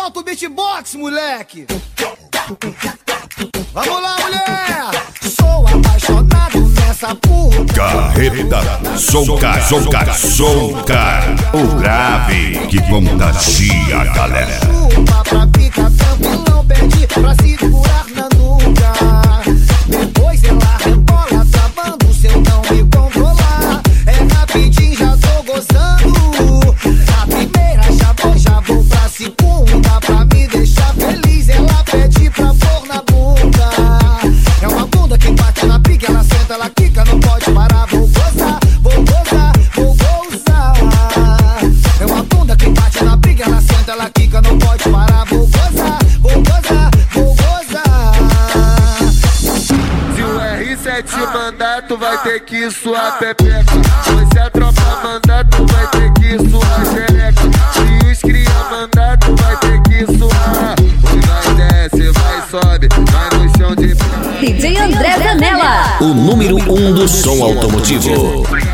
Solta o beatbox, moleque. Vamos lá, mulher. Sou apaixonado nessa puta. Carreta Sonka, o grave que contagia a galera. Chupa pra ficar tranquilão, pede pra segurar na nuca. Depois ela rebola, travando se eu não me controlar. É rapidinho, já tô gozando. A primeira já vou pra segunda. Pra me deixar feliz, ela pede pra pôr na bunda. É uma bunda que bate na pique, ela senta, ela quica, não pode parar. Vou gozar, vou gozar, vou gozar. É uma bunda que bate na pique, ela senta, ela quica, não pode parar. Vou gozar, vou gozar, vou gozar. Se o R7 mandar, tu vai ter que suar pepeca. Se a tropa mandar, tu vai ter que suar xereca. Se os cria mandar, tu vai ter que suar. Vai desce, vai sobe, vai no chão de DJ André Zanella, o número 1 do som automotivo.